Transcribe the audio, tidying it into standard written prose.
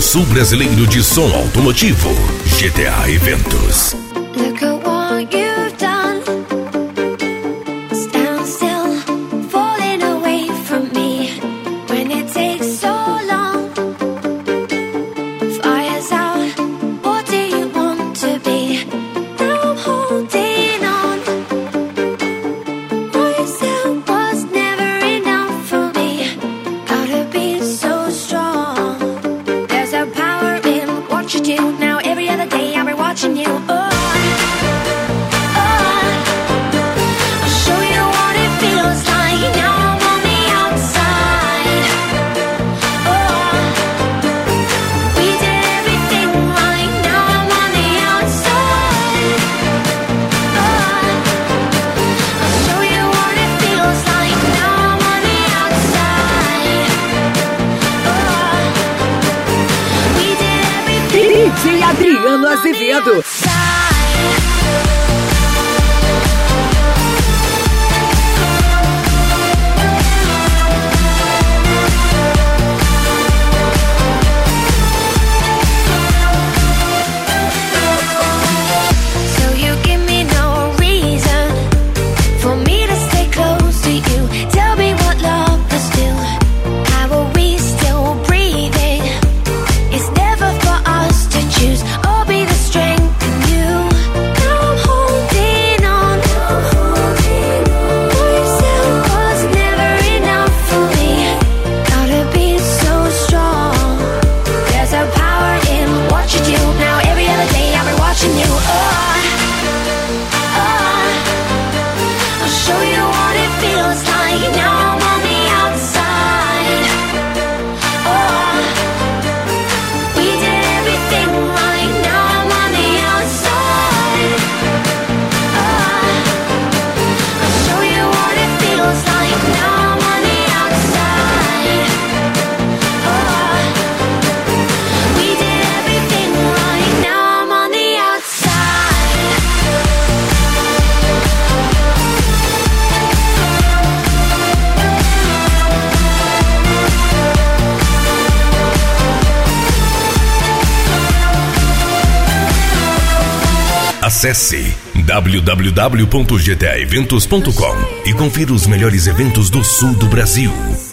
sul brasileiro de som automotivo, GTA Eventos. Look at what you've done. Stand still, falling away from me. When it takes so long, fire's out. What do you want to be? Now I'm holding on. What you said was never enough for me. Gotta be so strong. There's a power in what you do. Now every other day I'll be watching you. DJ Adriano Azevedo. Acesse www.gtaeventos.com e confira os melhores eventos do sul do Brasil.